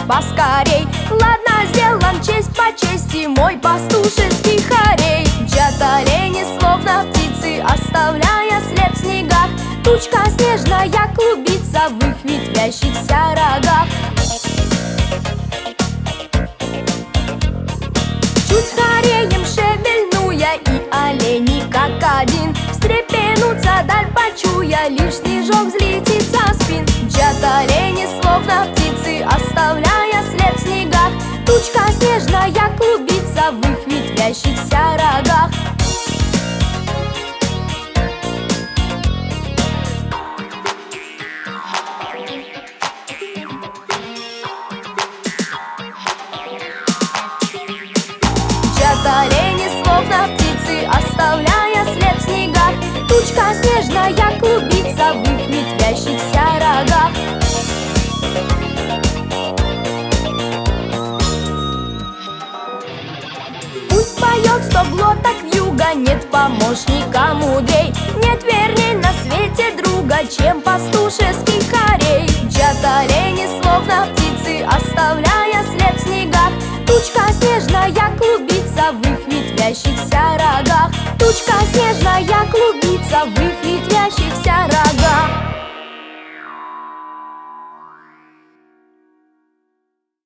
поскорей. Ладно, сделан честь по чести мой пастушеский хорей. Мчат олени, словно птицы, оставляя след в снегах. Тучка снежная клубится в их ветвящихся рогах. Чуть скореем шевельну я, и олени как один встрепенутся, даль почуя, лишь снежок взлетит со спин. Мчат олени, словно птицы, оставляя след в снегах. Тучка снежная клубится в их ветвящихся рогах. Мчат олени, словно птицы, оставляя след в снегах. Тучка снежная клубится в их ветвящихся рогах. Пусть поет 100 глоток вьюга, нет помощника мудрей, нет верней на свете друга, чем пастушеский хорей. Мчат олени, словно птицы, оставляя след в снегах. Тучка снежная клубится в их ветвящихся рогах. Тучка снежная клубится в их ветвящихся